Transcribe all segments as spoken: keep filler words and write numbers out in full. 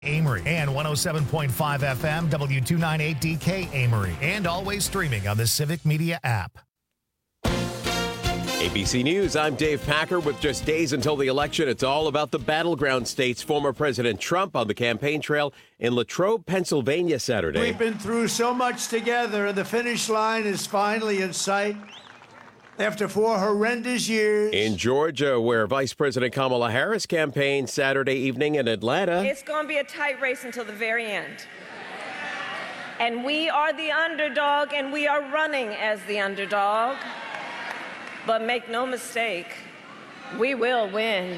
Amory and one oh seven point five F M, W two ninety-eight D K Amory, and always streaming on the Civic Media app. A B C News, I'm Dave Packer. With just days until the election, it's all about the battleground states. Former President Trump on the campaign trail in Latrobe, Pennsylvania Saturday. We've been through so much together, and the finish line is finally in sight. After four horrendous years. In Georgia, where Vice President Kamala Harris campaigned Saturday evening in Atlanta. It's going to be a tight race until the very end. And we are the underdog, and we are running as the underdog. But make no mistake, we will win.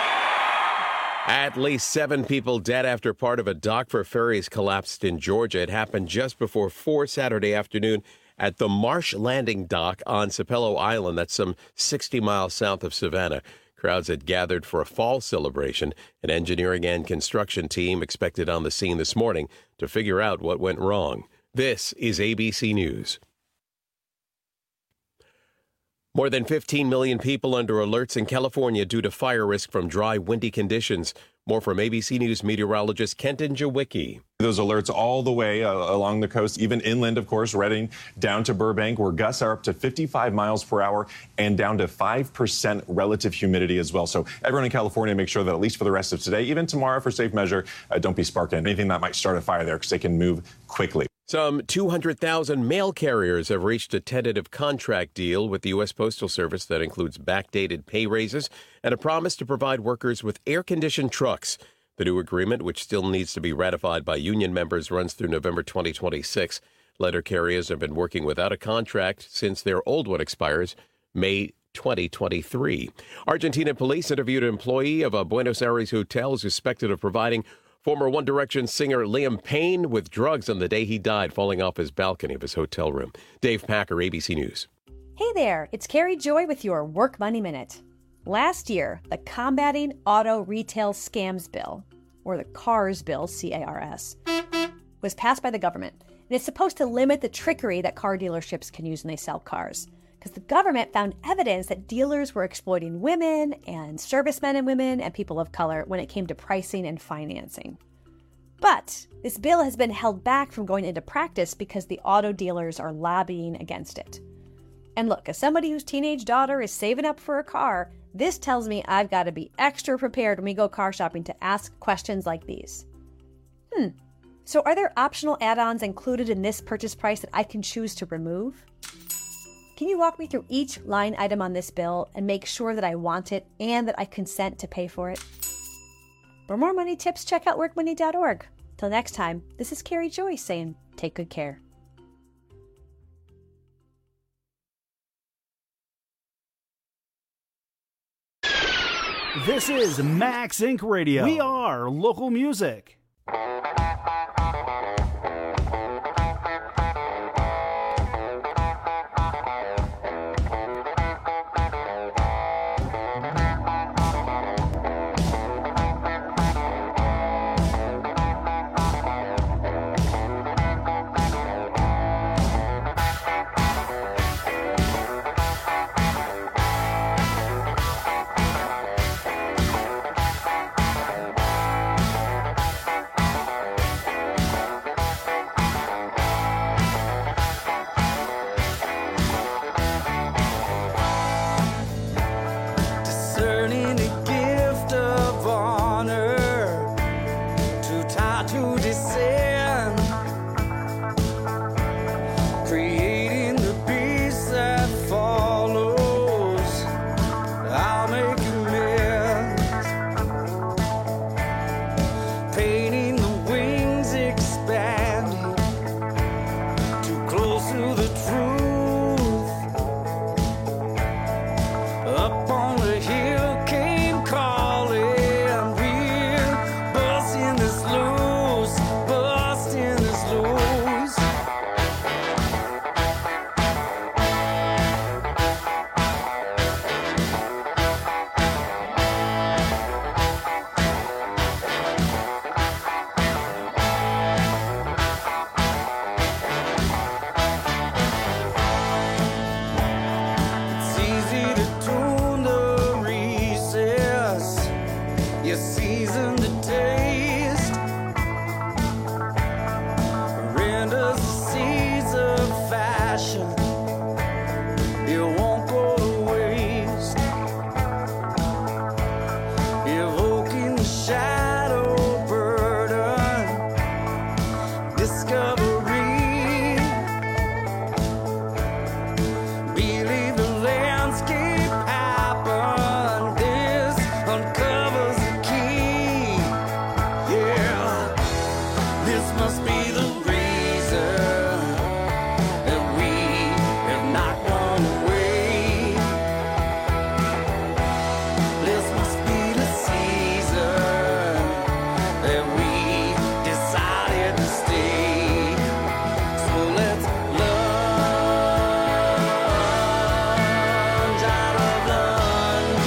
At least seven people dead after part of a dock for ferries collapsed in Georgia. It happened just before four Saturday afternoon at the Marsh Landing Dock on Sapelo Island. That's some sixty miles south of Savannah. Crowds had gathered for a fall celebration. An engineering and construction team expected on the scene this morning to figure out what went wrong. This is A B C News. More than fifteen million people under alerts in California due to fire risk from dry, windy conditions. More from A B C News meteorologist Kenton Jawicki. Those alerts all the way uh, along the coast, even inland, of course, Redding down to Burbank, where gusts are up to fifty-five miles per hour and down to five percent relative humidity as well. So everyone in California, make sure that at least for the rest of today, even tomorrow for safe measure, uh, don't be sparking anything that might start a fire there because they can move quickly. Some two hundred thousand mail carriers have reached a tentative contract deal with the U S Postal Service that includes backdated pay raises and a promise to provide workers with air-conditioned trucks. The new agreement, which still needs to be ratified by union members, runs through November twenty twenty-six. Letter carriers have been working without a contract since their old one expires May twenty twenty-three. Argentina police interviewed an employee of a Buenos Aires hotel suspected of providing former One Direction singer Liam Payne with drugs on the day he died, falling off his balcony of his hotel room. Dave Packer, A B C News. Hey there, it's Carrie Joy with your Work Money Minute. Last year, the Combating Auto Retail Scams Bill, or the CARS Bill, C A R S, was passed by the government. And it's supposed to limit the trickery that car dealerships can use when they sell cars. Because the government found evidence that dealers were exploiting women and servicemen and women and people of color when it came to pricing and financing. But this bill has been held back from going into practice because the auto dealers are lobbying against it. And look, as somebody whose teenage daughter is saving up for a car, this tells me I've got to be extra prepared when we go car shopping to ask questions like these. Hmm, so are there optional add-ons included in this purchase price that I can choose to remove? Can you walk me through each line item on this bill and make sure that I want it and that I consent to pay for it? For more money tips, check out work money dot org. Till next time, this is Carrie Joy saying, take good care. This is Max Incorporated. Radio. We are local music. But must be the reason that we have not gone away. This must be the season that we decided to stay. So let's lunge out of lunge.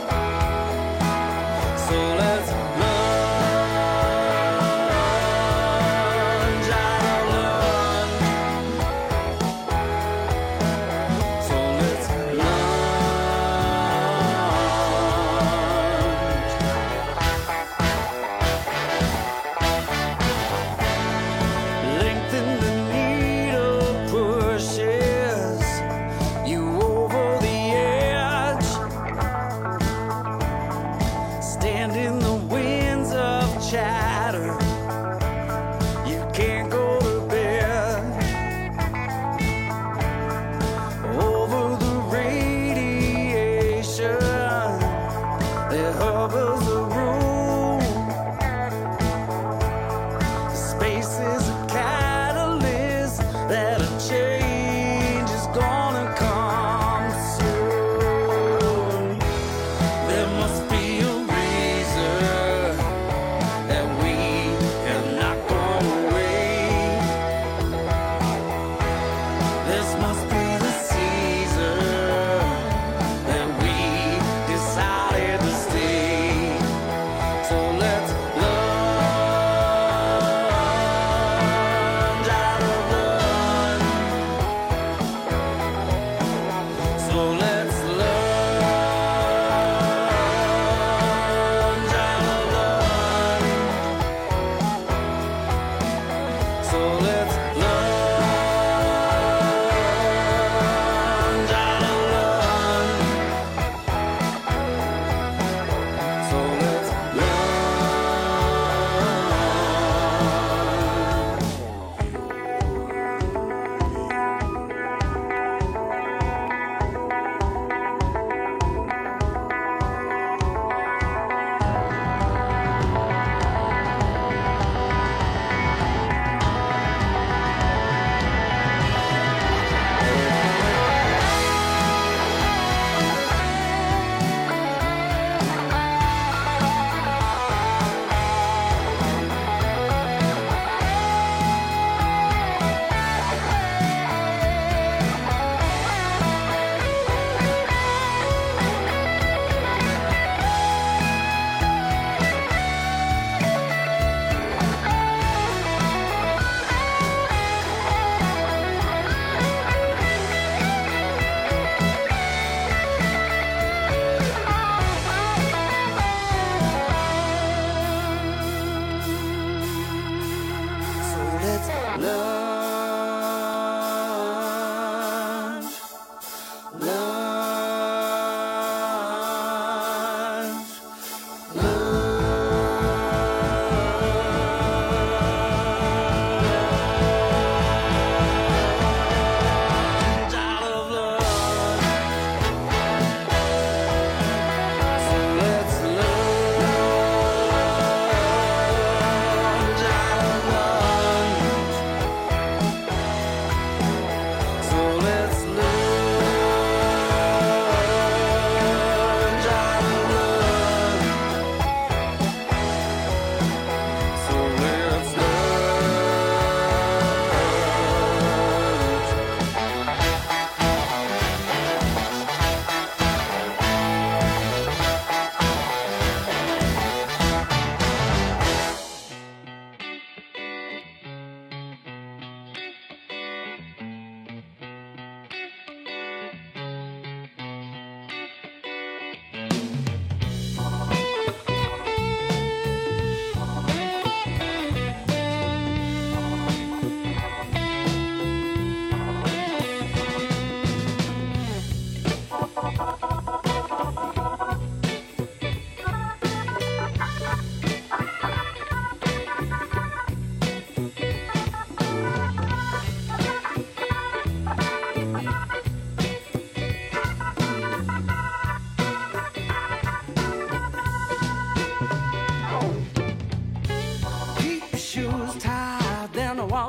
So let's lunge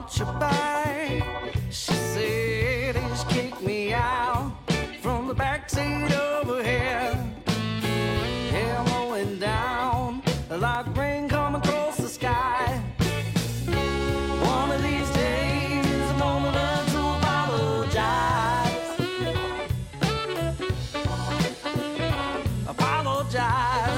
watch her back. She said he's kicked me out from the backseat over here. Hair blowing down like rain coming across the sky. One of these days I'm gonna learn to apologize. Apologize.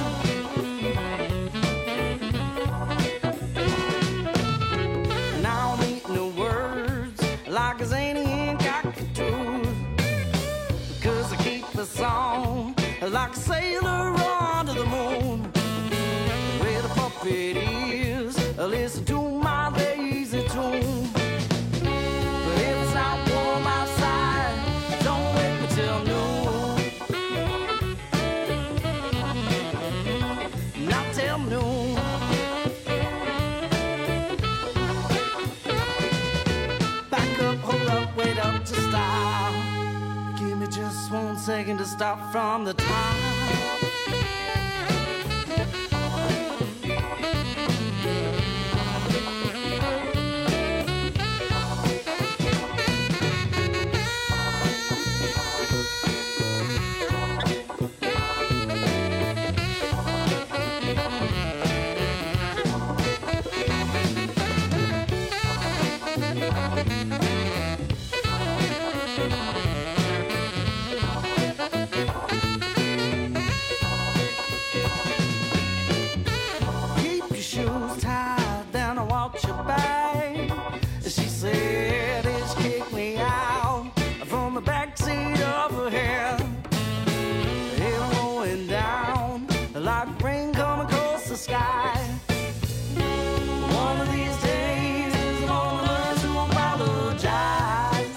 Now I'm eating the words like a zany and cockatoos, because I keep the song like a sailor on to the moon. Where the puppet is, listen to my lazy tune. But if it's not warm outside, don't wait until noon. Not till noon. Back up, hold up, wait up to stop. Give me just one second to stop from the top. Keep your shoes tied, then I watch your back. She said it's kicked me out from the backseat of her hair. Hair blowing down like rain coming across the sky. One of these days I'm gonna learn to apologize.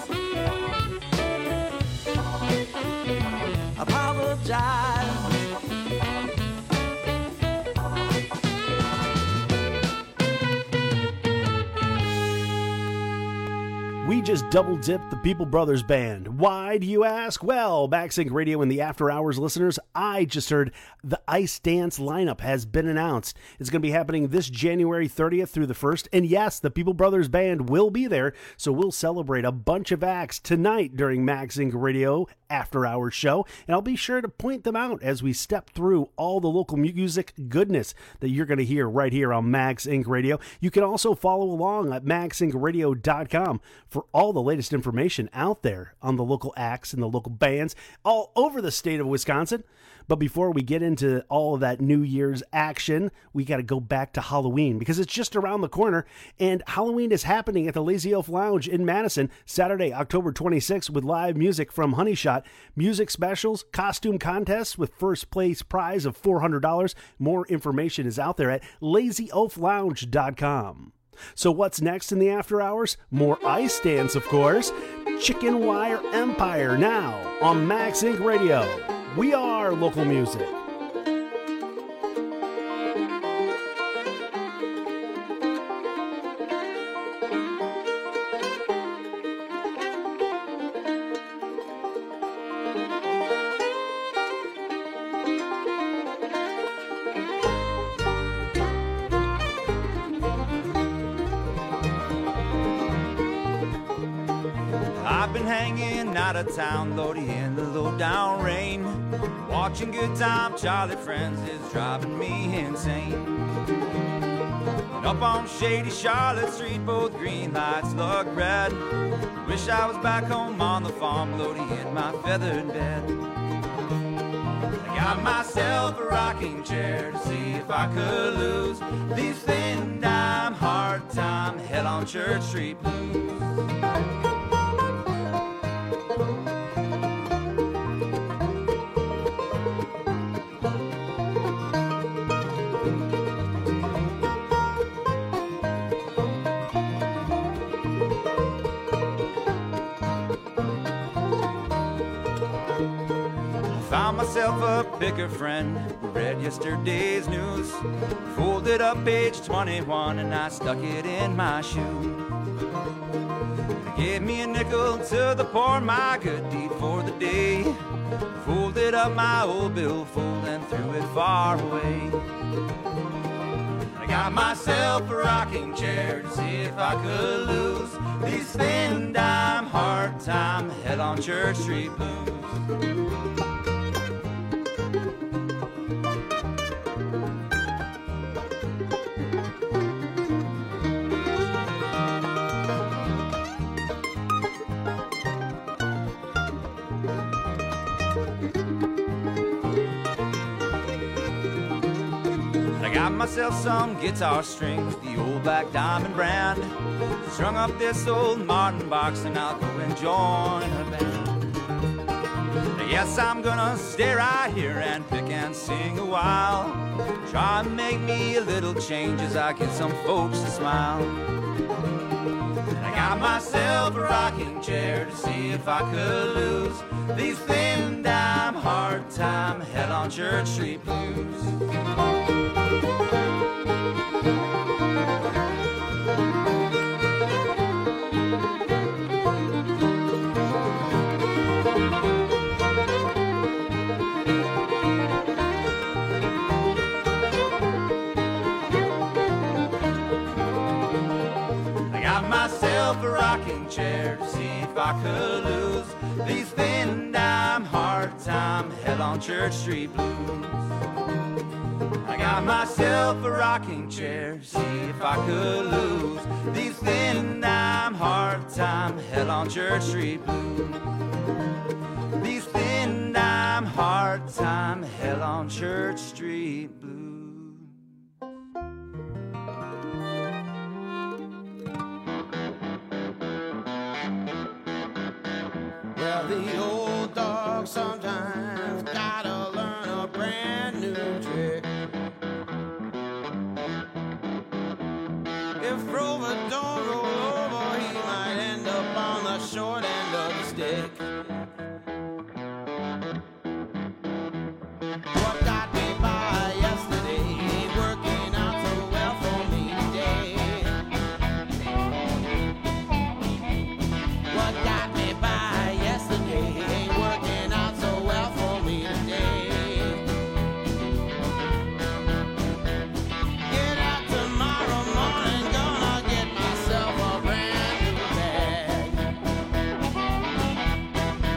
Apologize. We just double dipped the People Brothers Band. Why, do you ask? Well, MaxSync Radio and the After Hours listeners, I just heard the Ice Dance lineup has been announced. It's going to be happening this January thirtieth through the first. And yes, the People Brothers Band will be there, so we'll celebrate a bunch of acts tonight during MaxSync Radio After Hours show. And I'll be sure to point them out as we step through all the local music goodness that you're going to hear right here on MaxSync Radio. You can also follow along at max sync radio dot com for all the latest information out there on the local acts and the local bands all over the state of Wisconsin. But before we get into all of that New Year's action, we got to go back to Halloween because it's just around the corner, and Halloween is happening at the Lazy Elf Lounge in Madison Saturday, October twenty-sixth, with live music from Honey Shot, music specials, costume contests with first place prize of four hundred dollars. More information is out there at lazy elf lounge dot com. So what's next in the After Hours? More Ice Dance, of course. Chicken Wire Empire now on MaxSync Radio. We are local music. I've been hanging out of town, Lordy, in the low down rain. Watching Good Time Charlie Friends is driving me insane. And up on shady Charlotte Street, both green lights look red. Wish I was back home on the farm, Lordy, in my feathered bed. I got myself a rocking chair to see if I could lose these thin dime, hard time, hell on Church Street blues. Found myself a picker friend who read yesterday's news, folded up page twenty-one and I stuck it in my shoe. They gave me a nickel to the poor, my good deed for the day. Folded up my old billfold and threw it far away. I got myself a rocking chair to see if I could lose these thin dime, hard time, hell on Church Street blues. Got myself some guitar strings, the old Black Diamond brand. Strung up this old Martin box and I'll go and join a band. Yes, I'm gonna stay right here and pick and sing a while. Try and make me a little change as I get some folks to smile. I got myself a rocking chair to see if I could lose these thin dime, hard time, hell on Church Street blues. A rocking chair to see if I could lose these thin dime, hard time, hell on Church Street blues. I got myself a rocking chair to see if I could lose these thin dime, hard time, hell on Church Street blues. These thin dime, hard time, hell on Church Street blues. Well, the old dog sometimes gotta learn a brand new trick. If Rover don't roll over, he might end up on the short end of the stick. What got me by yesterday ain't working out so well for me today. What got me by yesterday ain't working out so well for me today. Get out tomorrow morning, gonna get myself a brand new bag.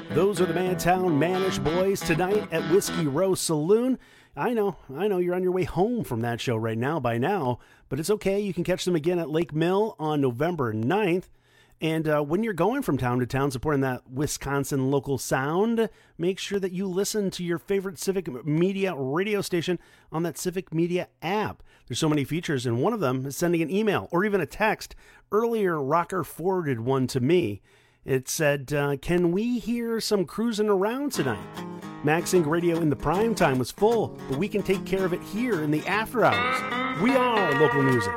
Those are the Mantown Manish Boys tonight at Whiskey Row Saloon. I know, I know you're on your way home from that show right now by now, but it's okay. You can catch them again at Lake Mill on November ninth. And uh, when you're going from town to town supporting that Wisconsin local sound, make sure that you listen to your favorite Civic Media radio station on that Civic Media app. There's so many features, and one of them is sending an email or even a text. Earlier, Rocker forwarded one to me. It said, uh, can we hear some cruising around tonight? Max Inc Radio in the prime time was full, but we can take care of it here in the after hours. We are local music.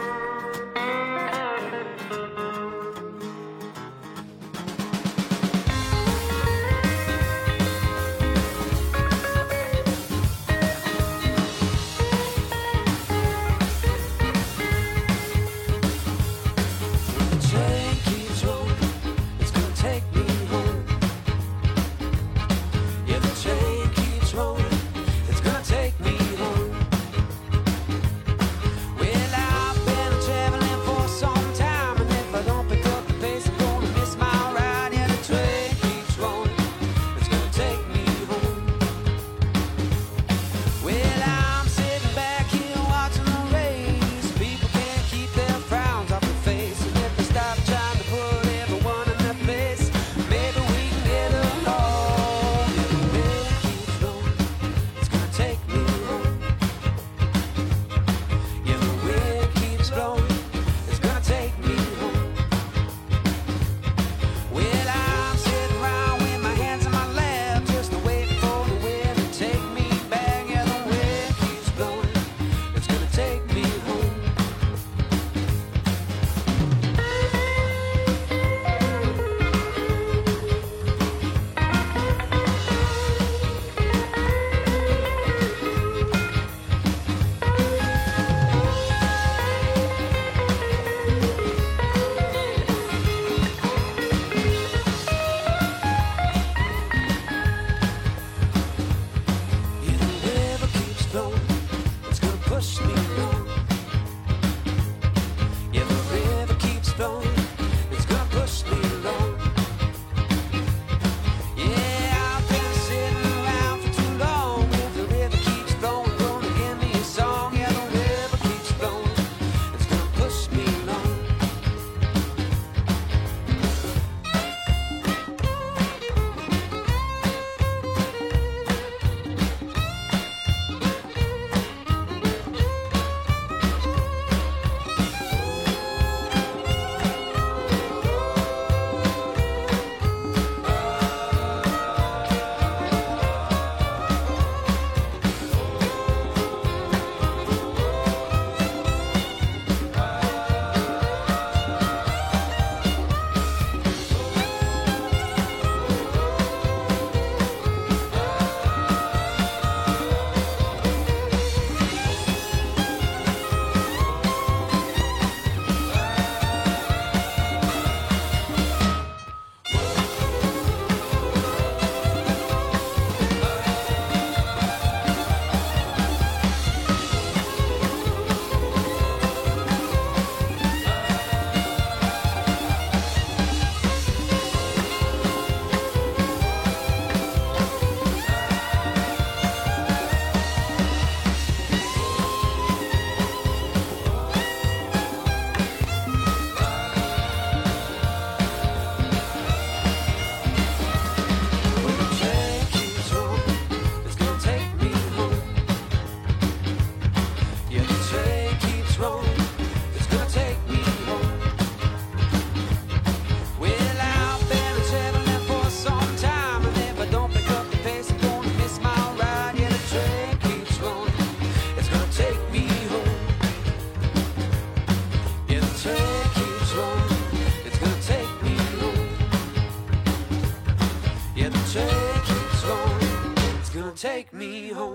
Take me home.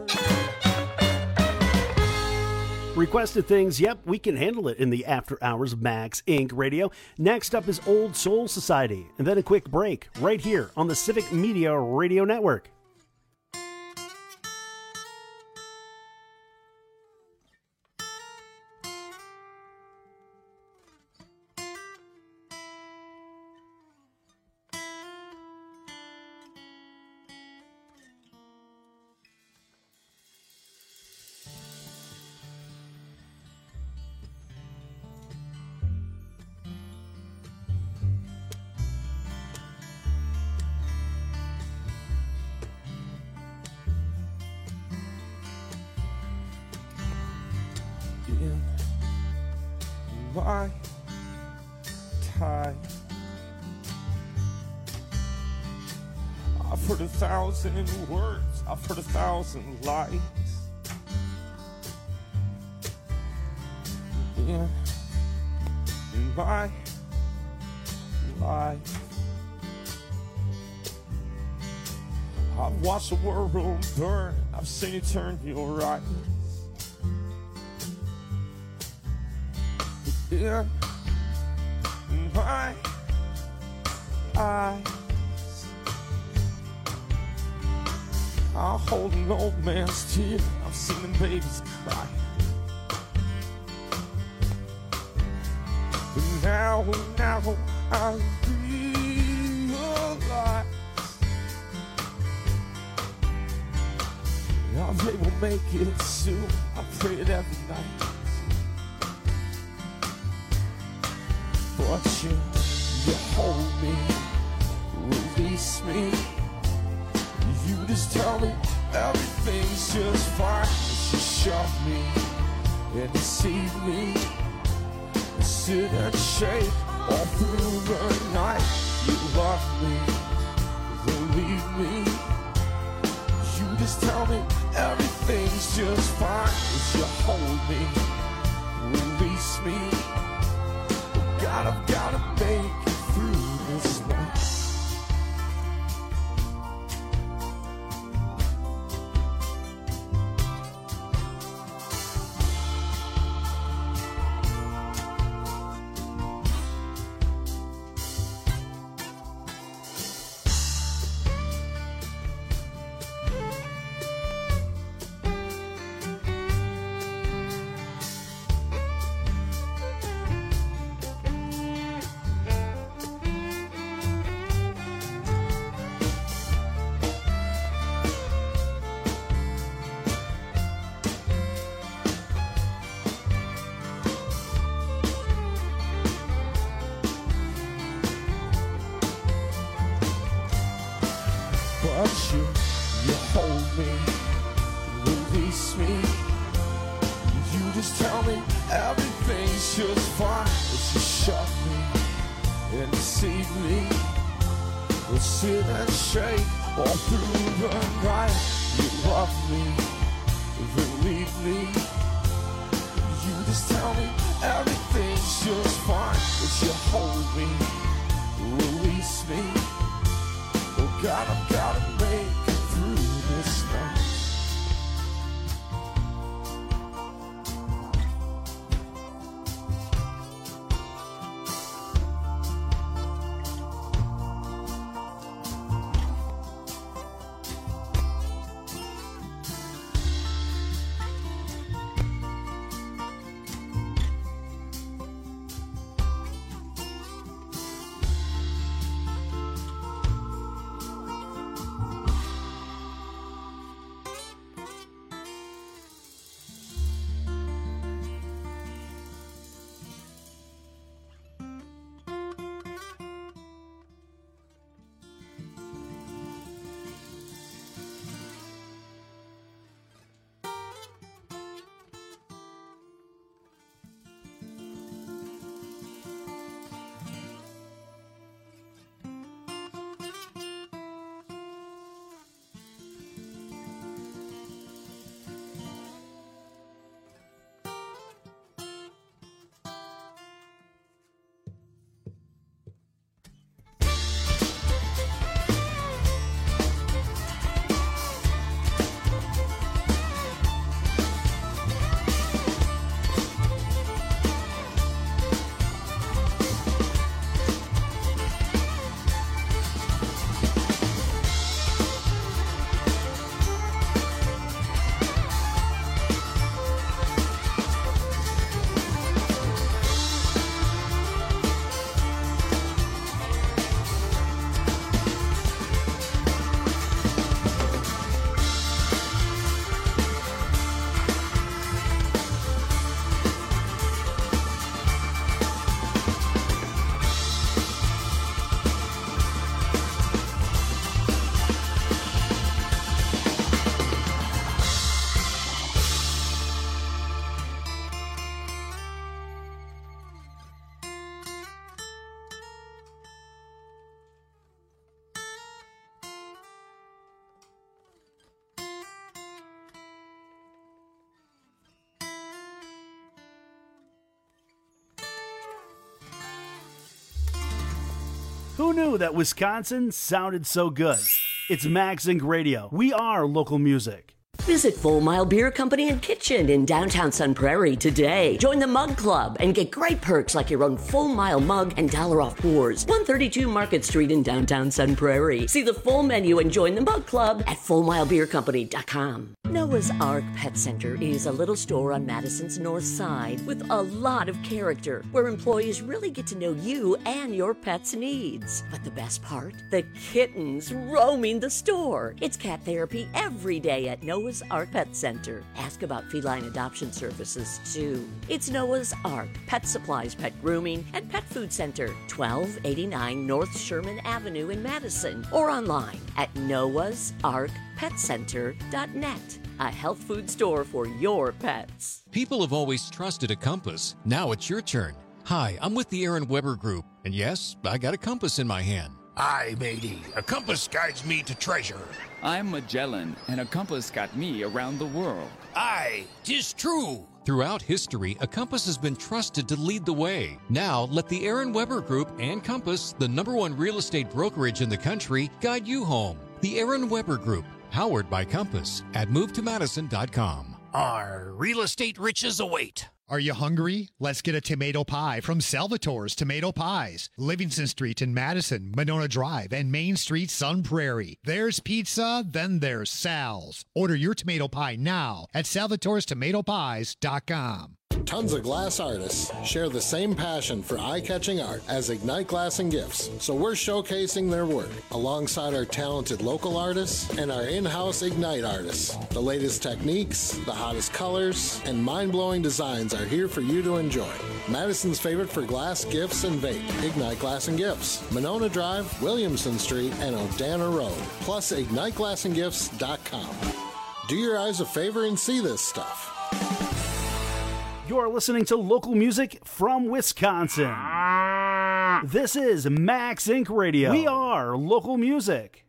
Requested things, yep, we can handle it in the after hours of Max Incorporated. Radio. Next up is Old Soul Society, and then a quick break right here on the Civic Media Radio Network. in my time. I've heard a thousand words, I've heard a thousand lies. In my life, I've watched the world burn, I've seen you turn your eyes. In my eyes, I'll hold an old man's tear, I've seen the babies cry. But now, now I realize I'll be able to make it soon. I pray it every night. But you, you hold me, release me. You just tell me everything's just fine. You shove me and deceive me, and sit and shake all through the night. You love me, believe me. You just tell me everything's just fine. You hold me, release me. God, I've gotta make it through this night. But you, you hold me, release me. You just tell me everything's just fine. But you shove me and deceive me. We'll sit and shake all through the night. You love me, believe me. You just tell me everything's just fine. But you hold me, release me. Oh God, I've gotta make it through this night. Who knew that Wisconsin sounded so good? It's Max Inc Radio. We are local music. Visit Full Mile Beer Company and Kitchen in downtown Sun Prairie today. Join the Mug Club and get great perks like your own Full Mile mug and dollar off pours. one thirty-two Market Street in downtown Sun Prairie. See the full menu and join the Mug Club at full mile beer company dot com. Noah's Ark Pet Center is a little store on Madison's north side with a lot of character, where employees really get to know you and your pet's needs. But the best part? The kittens roaming the store. It's cat therapy every day at Noah's Ark Pet Center. Ask about feline adoption services, too. It's Noah's Ark Pet Supplies, Pet Grooming, and Pet Food Center, twelve eighty-nine North Sherman Avenue in Madison, or online at noahs ark pet center dot net. A health food store for your pets. People have always trusted a compass. Now it's your turn. Hi, I'm with the Aaron Weber Group, and yes, I got a compass in my hand. Aye, matey, a compass guides me to treasure. I'm Magellan, and a compass got me around the world. Aye, 'tis true. Throughout history, a compass has been trusted to lead the way. Now, let the Aaron Weber Group and Compass, the number one real estate brokerage in the country, guide you home. The Aaron Weber Group, powered by Compass, at move to madison dot com. Our real estate riches await. Are you hungry? Let's get a tomato pie from Salvatore's Tomato Pies. Livingston Street in Madison, Monona Drive, and Main Street, Sun Prairie. There's pizza, then there's Sal's. Order your tomato pie now at salvatores tomato pies dot com. Tons of glass artists share the same passion for eye-catching art as Ignite Glass and Gifts, so we're showcasing their work alongside our talented local artists and our in-house Ignite artists. The latest techniques, the hottest colors, and mind-blowing designs are here for you to enjoy. Madison's favorite for glass, gifts, and vape, Ignite Glass and Gifts, Monona Drive, Williamson Street, and Odana Road, plus ignite glass and gifts dot com. Do your eyes a favor and see this stuff. You're listening to local music from Wisconsin. This is Max Inc Radio. We are local music.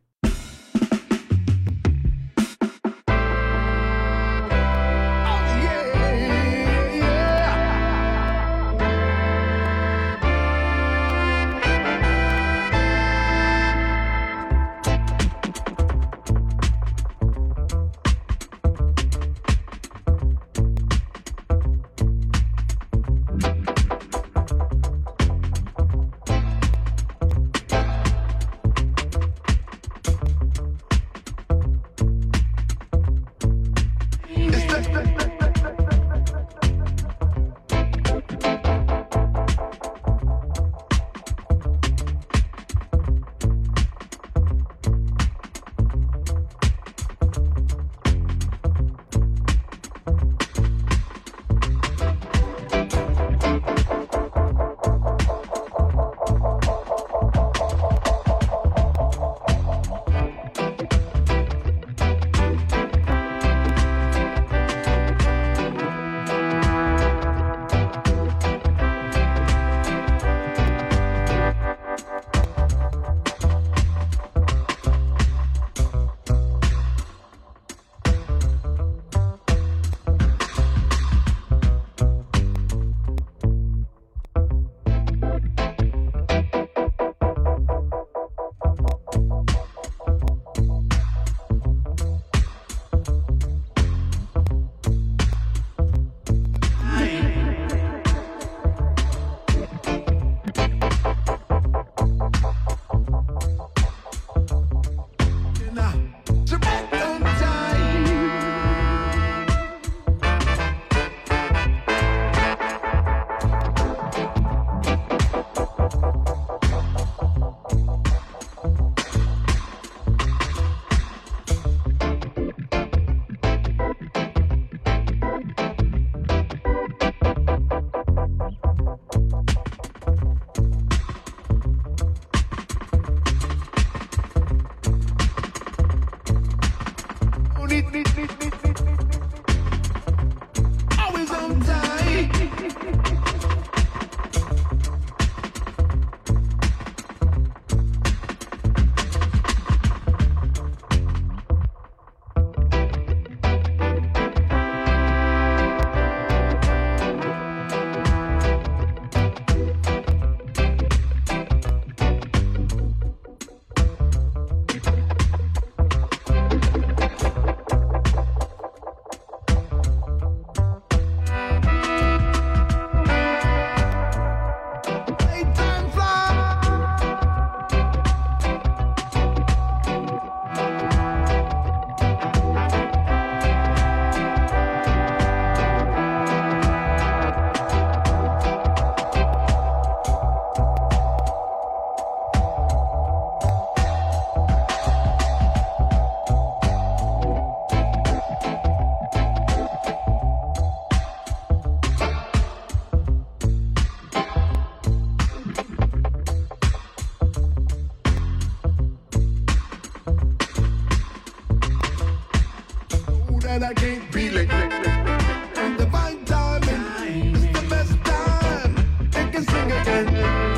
said I can't feel it. And divine timing is the best time. It can sing again.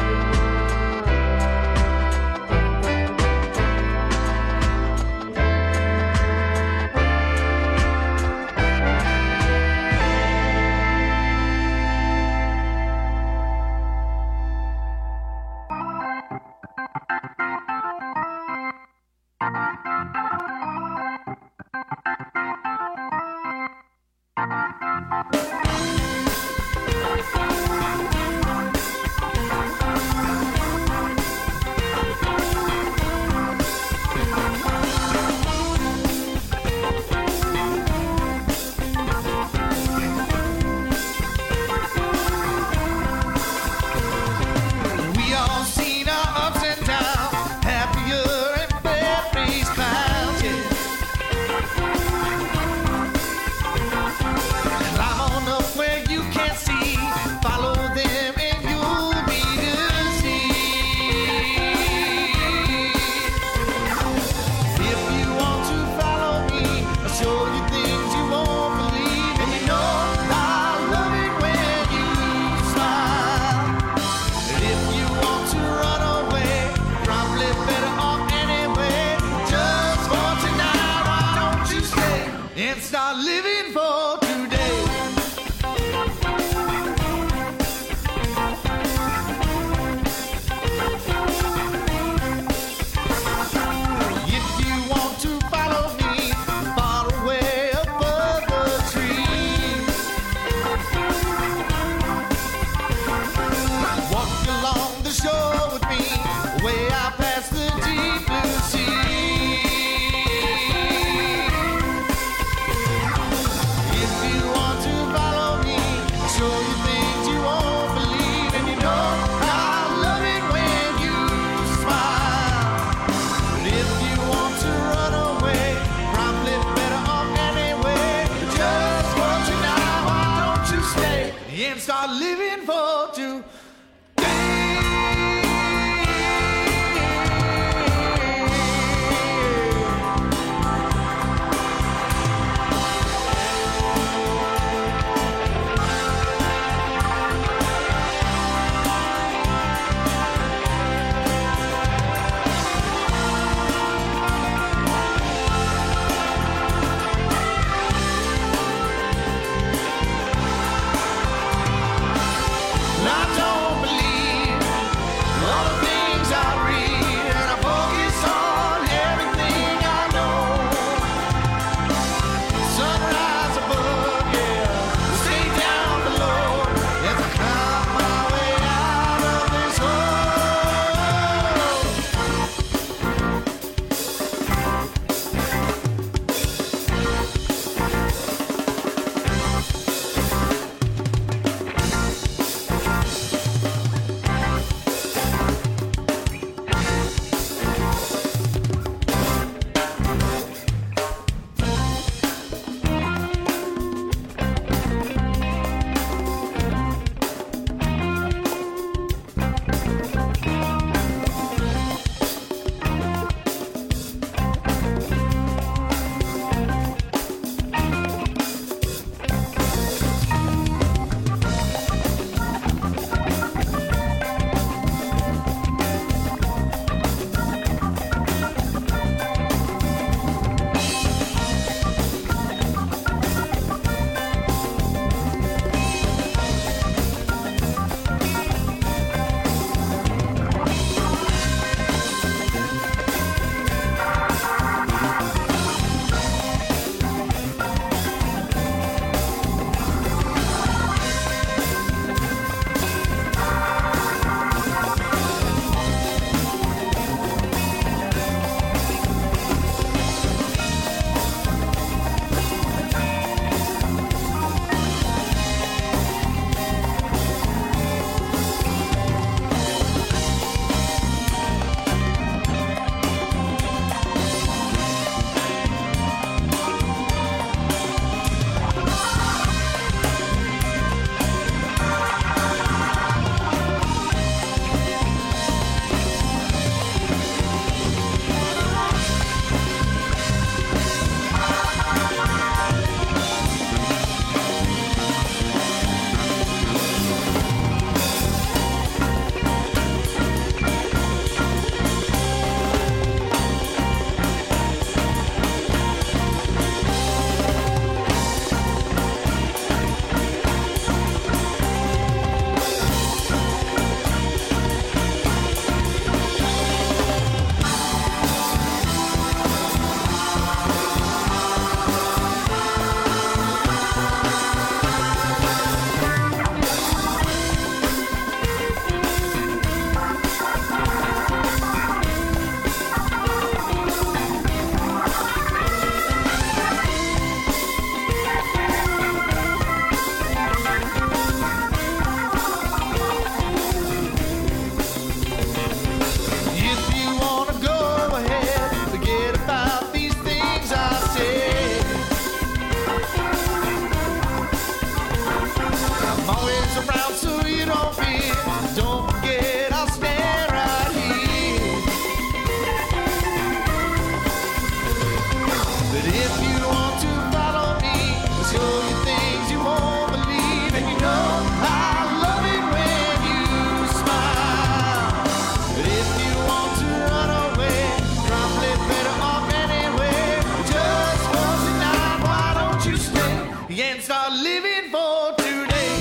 if you want to follow me, I'll show you things you won't believe. And you know I love it when you smile. But if you want to run away, probably better off anyway. Just for tonight, why don't you stay and start living for today?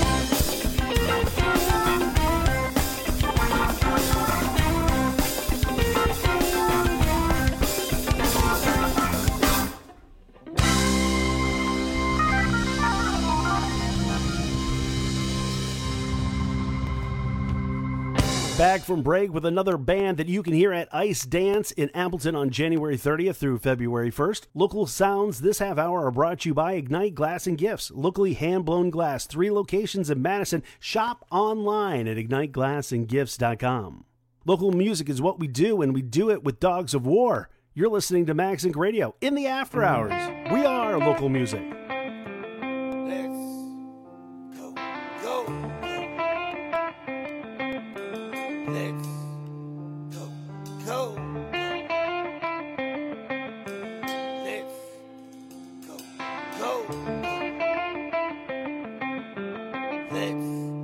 Back from break with another band that you can hear at Ice Dance in Appleton on January thirtieth through February first. Local sounds this half hour are brought to you by Ignite Glass and Gifts. Locally hand-blown glass, three locations in Madison. Shop online at ignite glass and gifts dot com. Local music is what we do, and we do it with Dogs of War. You're listening to Max Inc Radio in the after hours. We are local music. Let's go, go. Let's go, go. Let's,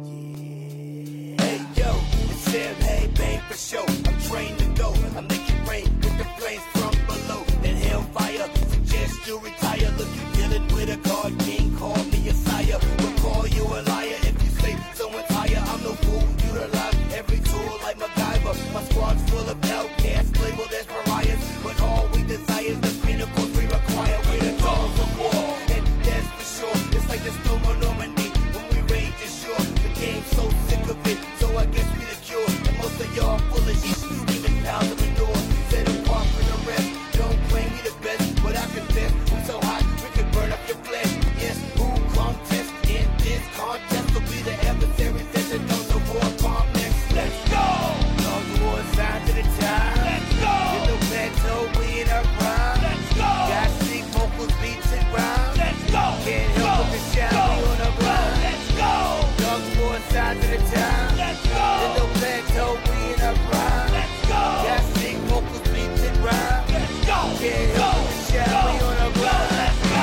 yeah. Hey, yo, it's Sam, hey, babe, for sure. I'm trained to go. I make it rain with the flames from below. And hellfire, suggest you retire. Look, you dealing with a god king, call me a sire. We'll call you a liar if you say someone's higher. I'm no fool, utilize every tool like MacGyver. My squad's full of outcasts, labeled as pariahs. But all we desire is the pinnacles we require. We're the dogs of war, and that's for sure. It's like the storm on Normandy when we rage ashore. The game's so sick of it, so I guess we the cure. And most of y'all full of shit, steaming pounds of manure. Set apart from the rest, don't claim we the best, but I confess we're so hot we could burn up your flesh. Yes, who contest in this contest will be the adversaries that you don't know war bomb next. Let's go! Dogs of war side to the time. Let's go! Get no plateau, we in our prime. Let's go! Got sick vocals, beats and rhymes. Let's go! Can't help but to shout, we on our grind. Let's go! Dogs of war side to the time. Let's go! Get no plateau, we in our prime. Let's go! Got sick vocals, beats and rhymes. Let's go! Can't help but to shout, we on our grind. Let's go!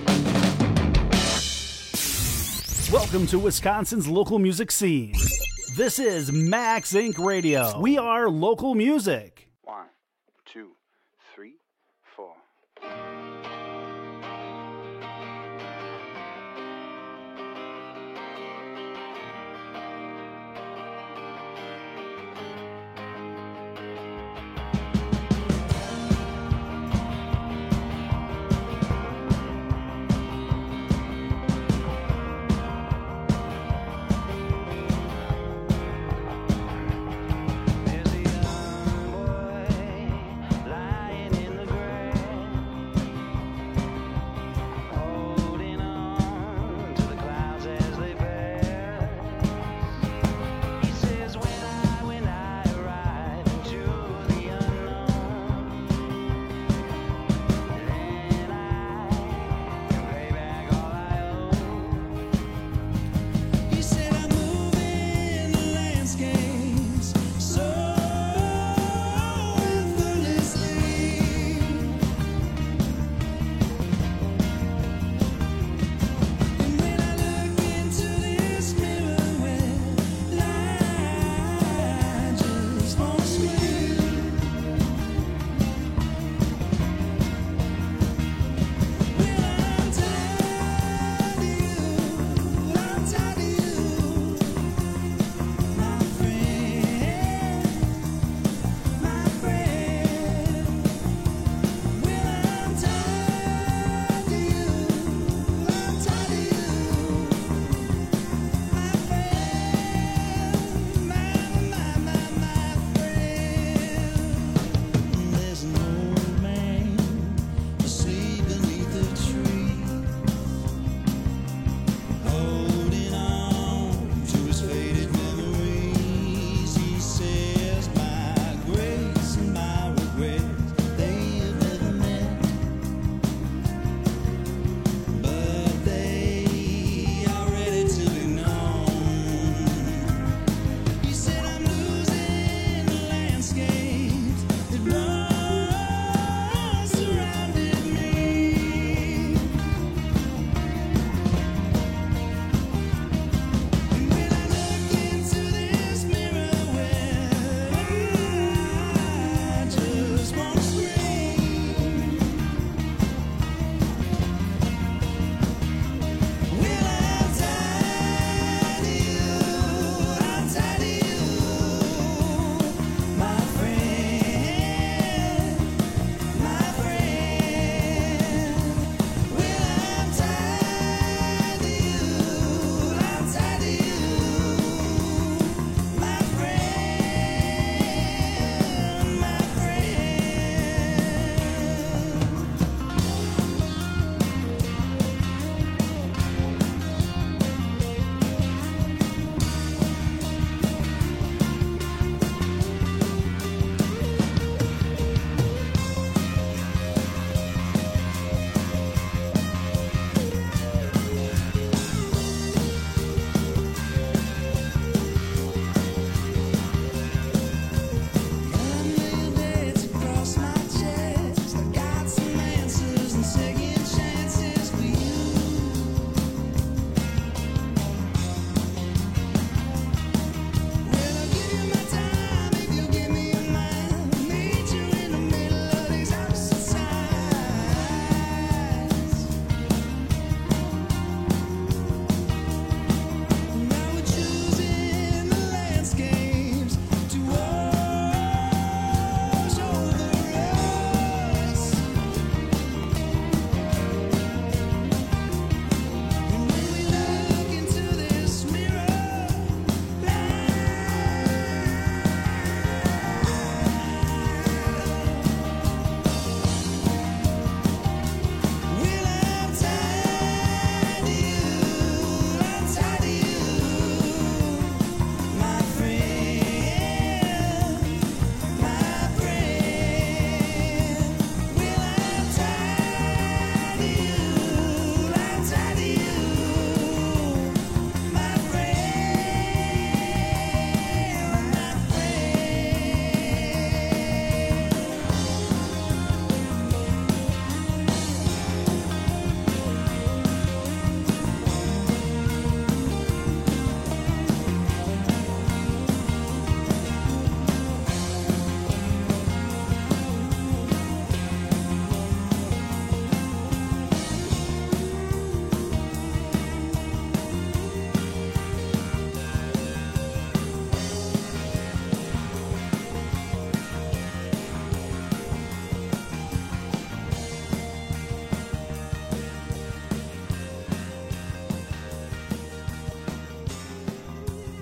Welcome to Wisconsin's local music scene. This is Max Incorporated. Radio. We are local music. One, two, three, four.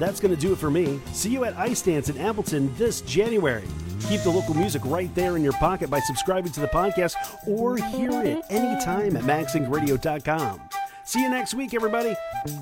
That's going to do it for me. See you at Ice Dance in Appleton this January. Keep the local music right there in your pocket by subscribing to the podcast or hear it anytime at max sync radio dot com. See you next week, everybody.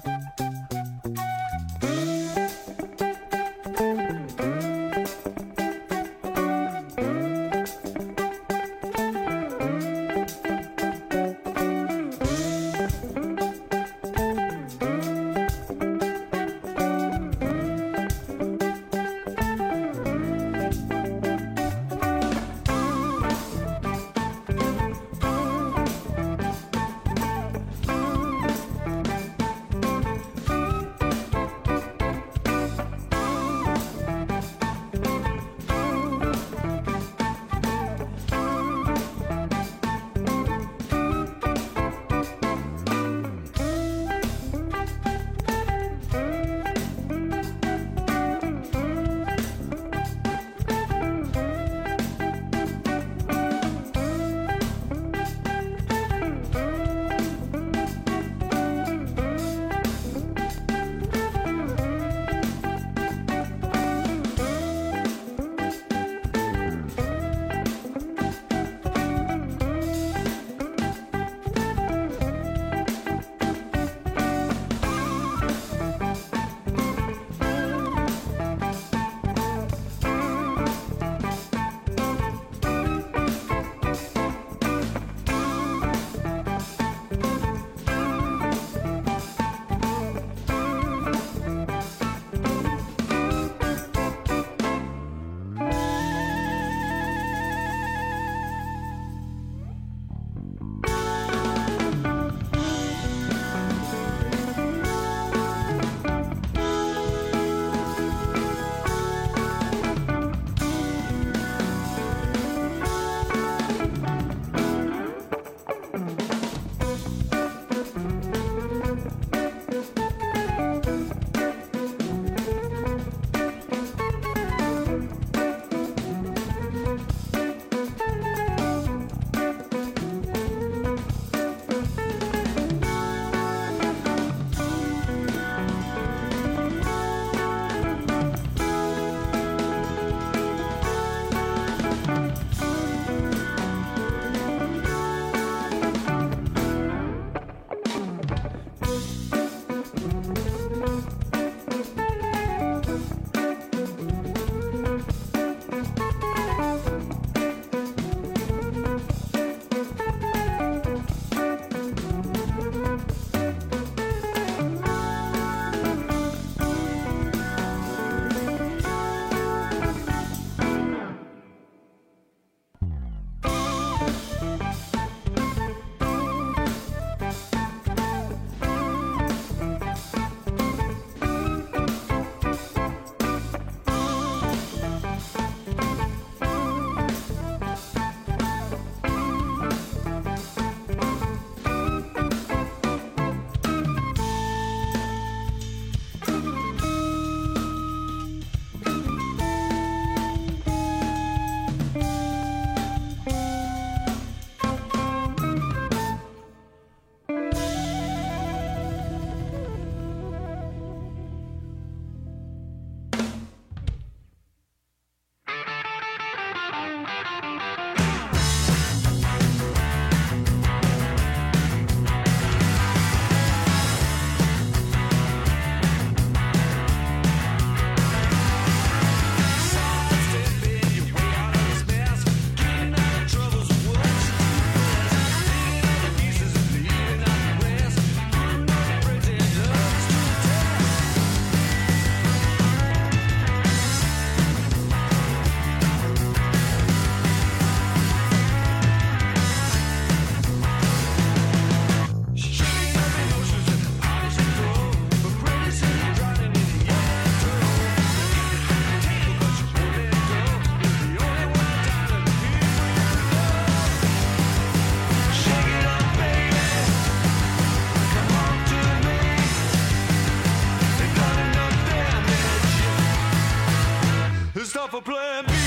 for plan B.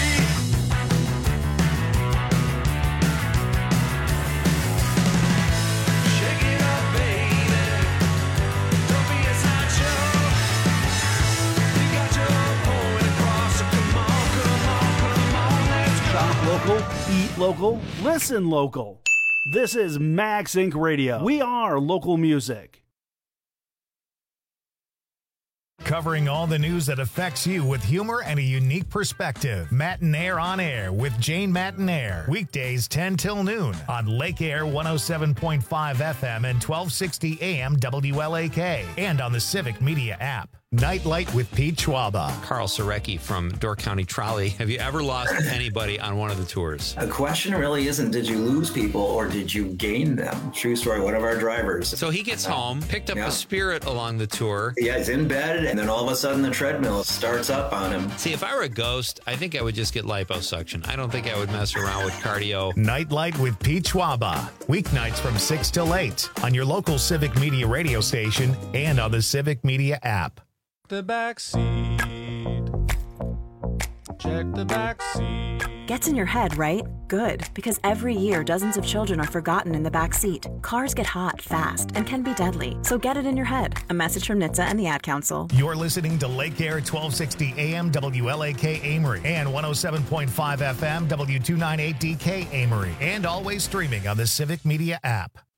Shake it up, baby. Don't be a sideshow. local, eat local, listen local. This is Max Incorporated. Radio. We are local music. Covering all the news that affects you with humor and a unique perspective. Matinaire on Air with Jane Matinaire. Weekdays ten till noon on Lake Air one oh seven point five F M and twelve sixty A M W L A K. And on the Civic Media app. Nightlight with Pete Schwaba. Carl Sorecki from Door County Trolley. Have you ever lost anybody on one of the tours? The question really isn't did you lose people or did you gain them? True story, one of our drivers. So he gets home, picked up yeah. a Spirit along the tour. Yeah, he's in bed, and then all of a sudden the treadmill starts up on him. See, if I were a ghost, I think I would just get liposuction. I don't think I would mess around with cardio. Nightlight with Pete Schwaba. Weeknights from six till eight on your local Civic Media radio station and on the Civic Media app. The back seat. Check the back seat. Gets in your head, right? Good, because every year dozens of children are forgotten in the back seat. Cars get hot fast and can be deadly, so get it in your head. A message from N H T S A and the Ad Council. You're listening to Lake Air twelve sixty A M W L A K Amory and one oh seven point five F M W two ninety-eight D K Amory, and always streaming on the Civic Media app.